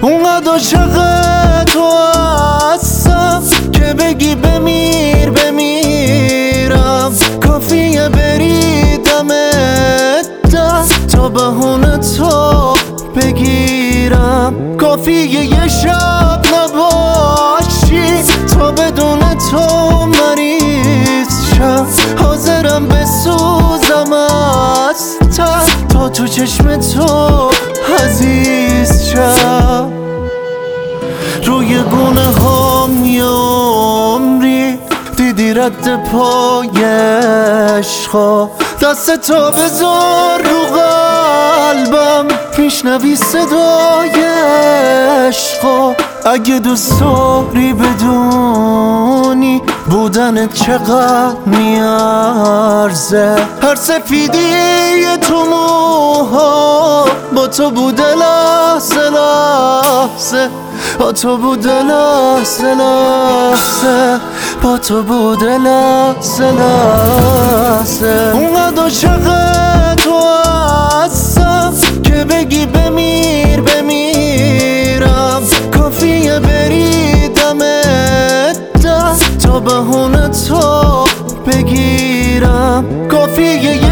اونقدر عاشق تو هستم که بگی بمیر بمیرم، کافیه بری دمت دست تا بهونه تو بگیرم، کافیه یه شب نباشی تا بدون تو مریض شم، حاضرم بسوزم از ته تا تو چشم تو عزیز شم. روی گونه هم یه عمری دیدی رد پای عشقا، دست تو بذار رو قلبم میشنوی صدای عشقا، اگه دوست داری بدونی بودنت چقدر میارزه، هر سفیدی تو موها با تو بوده لحظه لحظه، با تو بوده لحظه لحظه، با تو بوده لحظه لحظه. اونقدر عاشق تو هستم که بگی بمیر بمیرم، کافیه بری دمت دست تا بهونه تو بگیرم، کافیه